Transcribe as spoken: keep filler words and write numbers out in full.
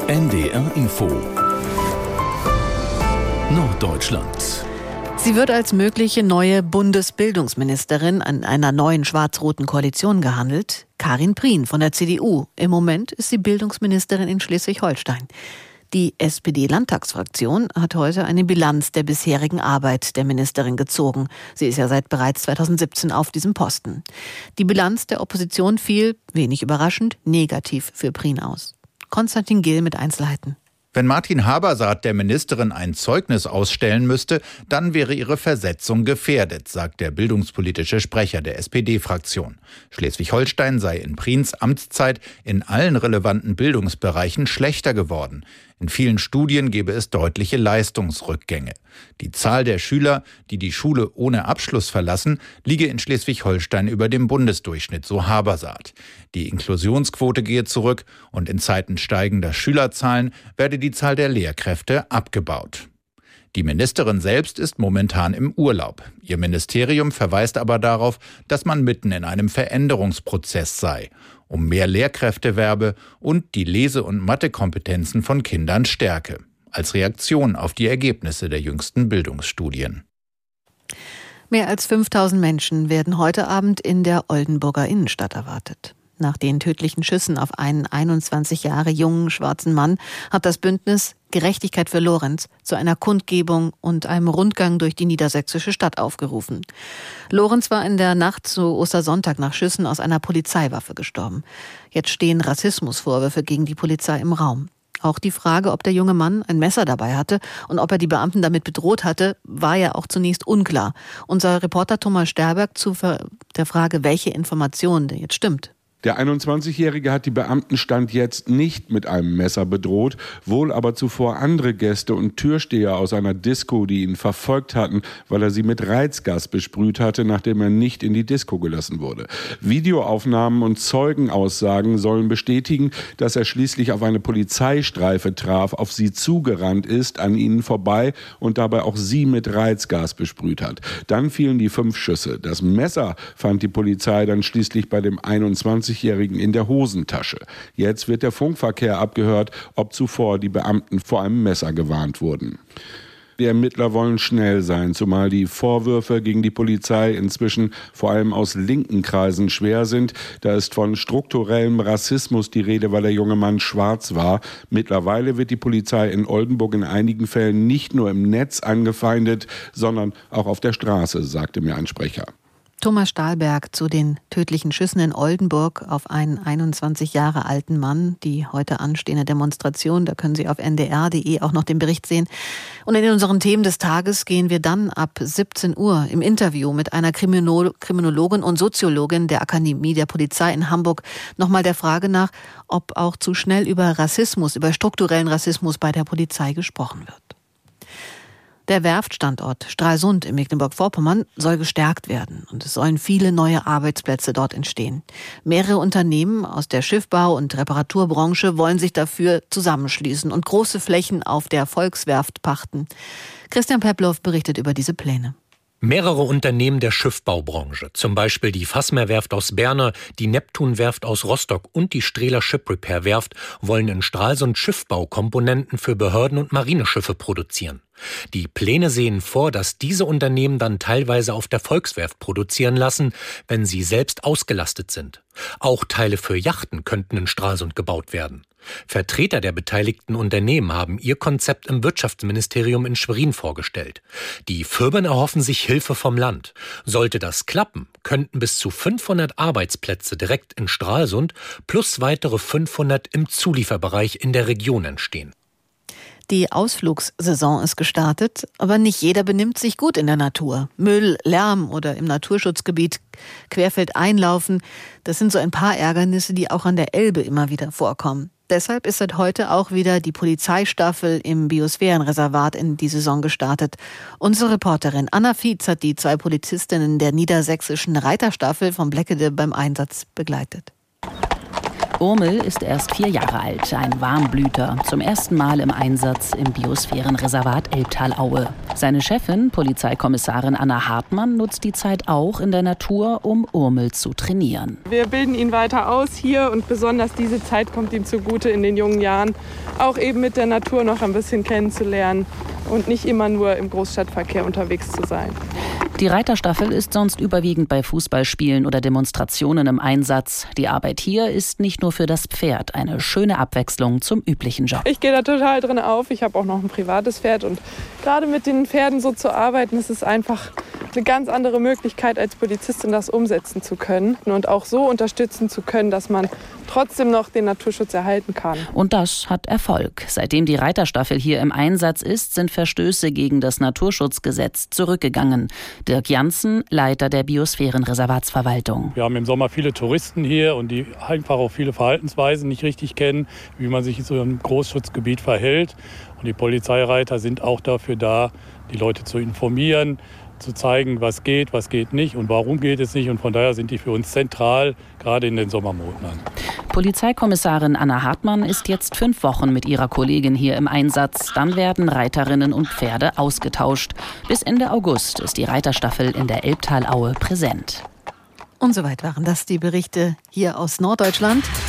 N D R Info Norddeutschland. Sie wird als mögliche neue Bundesbildungsministerin an einer neuen schwarz-roten Koalition gehandelt. Karin Prien von der C D U. Im Moment ist sie Bildungsministerin in Schleswig-Holstein. Die S P D-Landtagsfraktion hat heute eine Bilanz der bisherigen Arbeit der Ministerin gezogen. Sie ist ja seit bereits zweitausendsiebzehn auf diesem Posten. Die Bilanz der Opposition fiel, wenig überraschend, negativ für Prien aus. Konstantin Gill mit Einzelheiten. Wenn Martin Habersaat der Ministerin ein Zeugnis ausstellen müsste, dann wäre ihre Versetzung gefährdet, sagt der bildungspolitische Sprecher der S P D-Fraktion. Schleswig-Holstein sei in Priens Amtszeit in allen relevanten Bildungsbereichen schlechter geworden. In vielen Studien gebe es deutliche Leistungsrückgänge. Die Zahl der Schüler, die die Schule ohne Abschluss verlassen, liege in Schleswig-Holstein über dem Bundesdurchschnitt, so Habersaat. Die Inklusionsquote gehe zurück und in Zeiten steigender Schülerzahlen werde die Zahl der Lehrkräfte abgebaut. Die Ministerin selbst ist momentan im Urlaub. Ihr Ministerium verweist aber darauf, dass man mitten in einem Veränderungsprozess sei, um mehr Lehrkräfte werbe und die Lese- und Mathekompetenzen von Kindern stärke, als Reaktion auf die Ergebnisse der jüngsten Bildungsstudien. Mehr als fünftausend Menschen werden heute Abend in der Oldenburger Innenstadt erwartet. Nach den tödlichen Schüssen auf einen einundzwanzig Jahre jungen schwarzen Mann hat das Bündnis Gerechtigkeit für Lorenz zu einer Kundgebung und einem Rundgang durch die niedersächsische Stadt aufgerufen. Lorenz war in der Nacht zu Ostersonntag nach Schüssen aus einer Polizeiwaffe gestorben. Jetzt stehen Rassismusvorwürfe gegen die Polizei im Raum. Auch die Frage, ob der junge Mann ein Messer dabei hatte und ob er die Beamten damit bedroht hatte, war ja auch zunächst unklar. Unser Reporter Thomas Sterberg zu der Frage, welche Information denn jetzt stimmt. Der einundzwanzigjährige hat die Beamten Stand jetzt nicht mit einem Messer bedroht, wohl aber zuvor andere Gäste und Türsteher aus einer Disco, die ihn verfolgt hatten, weil er sie mit Reizgas besprüht hatte, nachdem er nicht in die Disco gelassen wurde. Videoaufnahmen und Zeugenaussagen sollen bestätigen, dass er schließlich auf eine Polizeistreife traf, auf sie zugerannt ist, an ihnen vorbei und dabei auch sie mit Reizgas besprüht hat. Dann fielen die fünf Schüsse. Das Messer fand die Polizei dann schließlich bei dem einundzwanzigjährigen in der Hosentasche. Jetzt wird der Funkverkehr abgehört, ob zuvor die Beamten vor einem Messer gewarnt wurden. Die Ermittler wollen schnell sein, zumal die Vorwürfe gegen die Polizei inzwischen vor allem aus linken Kreisen schwer sind. Da ist von strukturellem Rassismus die Rede, weil der junge Mann schwarz war. Mittlerweile wird die Polizei in Oldenburg in einigen Fällen nicht nur im Netz angefeindet, sondern auch auf der Straße, sagte mir ein Sprecher. Thomas Stahlberg zu den tödlichen Schüssen in Oldenburg auf einen einundzwanzig Jahre alten Mann. Die heute anstehende Demonstration, da können Sie auf n d r punkt d e auch noch den Bericht sehen. Und in unseren Themen des Tages gehen wir dann ab siebzehn Uhr im Interview mit einer Kriminolo- Kriminologin und Soziologin der Akademie der Polizei in Hamburg nochmal der Frage nach, ob auch zu schnell über Rassismus, über strukturellen Rassismus bei der Polizei gesprochen wird. Der Werftstandort Stralsund in Mecklenburg-Vorpommern soll gestärkt werden und es sollen viele neue Arbeitsplätze dort entstehen. Mehrere Unternehmen aus der Schiffbau- und Reparaturbranche wollen sich dafür zusammenschließen und große Flächen auf der Volkswerft pachten. Christian Peplow berichtet über diese Pläne. Mehrere Unternehmen der Schiffbaubranche, zum Beispiel die Fassmer-Werft aus Berne, die Neptun-Werft aus Rostock und die Strehler Ship Repair Werft, wollen in Stralsund Schiffbaukomponenten für Behörden und Marineschiffe produzieren. Die Pläne sehen vor, dass diese Unternehmen dann teilweise auf der Volkswerft produzieren lassen, wenn sie selbst ausgelastet sind. Auch Teile für Yachten könnten in Stralsund gebaut werden. Vertreter der beteiligten Unternehmen haben ihr Konzept im Wirtschaftsministerium in Schwerin vorgestellt. Die Firmen erhoffen sich Hilfe vom Land. Sollte das klappen, könnten bis zu fünfhundert Arbeitsplätze direkt in Stralsund plus weitere fünfhundert im Zulieferbereich in der Region entstehen. Die Ausflugssaison ist gestartet, aber nicht jeder benimmt sich gut in der Natur. Müll, Lärm oder im Naturschutzgebiet querfeld einlaufen, das sind so ein paar Ärgernisse, die auch an der Elbe immer wieder vorkommen. Deshalb ist seit heute auch wieder die Polizeistaffel im Biosphärenreservat in die Saison gestartet. Unsere Reporterin Anna Fietz hat die zwei Polizistinnen der niedersächsischen Reiterstaffel vom Bleckede beim Einsatz begleitet. Urmel ist erst vier Jahre alt, ein Warmblüter, zum ersten Mal im Einsatz im Biosphärenreservat Elbtalaue. Seine Chefin, Polizeikommissarin Anna Hartmann, nutzt die Zeit auch in der Natur, um Urmel zu trainieren. Wir bilden ihn weiter aus hier und besonders diese Zeit kommt ihm zugute in den jungen Jahren, auch eben mit der Natur noch ein bisschen kennenzulernen und nicht immer nur im Großstadtverkehr unterwegs zu sein. Die Reiterstaffel ist sonst überwiegend bei Fußballspielen oder Demonstrationen im Einsatz. Die Arbeit hier ist nicht nur für das Pferd eine schöne Abwechslung zum üblichen Job. Ich gehe da total drin auf. Ich habe auch noch ein privates Pferd und gerade mit den Pferden so zu arbeiten, ist es einfach eine ganz andere Möglichkeit als Polizistin, das umsetzen zu können und auch so unterstützen zu können, dass man trotzdem noch den Naturschutz erhalten kann. Und das hat Erfolg. Seitdem die Reiterstaffel hier im Einsatz ist, sind Verstöße gegen das Naturschutzgesetz zurückgegangen. Dirk Janssen, Leiter der Biosphärenreservatsverwaltung. Wir haben im Sommer viele Touristen hier und die einfach auch viele Verhaltensweisen nicht richtig kennen, wie man sich in so einem Großschutzgebiet verhält. Und die Polizeireiter sind auch dafür da, die Leute zu informieren, zu zeigen, was geht, was geht nicht und warum geht es nicht. Und von daher sind die für uns zentral, gerade in den Sommermonaten. Polizeikommissarin Anna Hartmann ist jetzt fünf Wochen mit ihrer Kollegin hier im Einsatz. Dann werden Reiterinnen und Pferde ausgetauscht. Bis Ende August ist die Reiterstaffel in der Elbtalaue präsent. Und soweit waren das die Berichte hier aus Norddeutschland.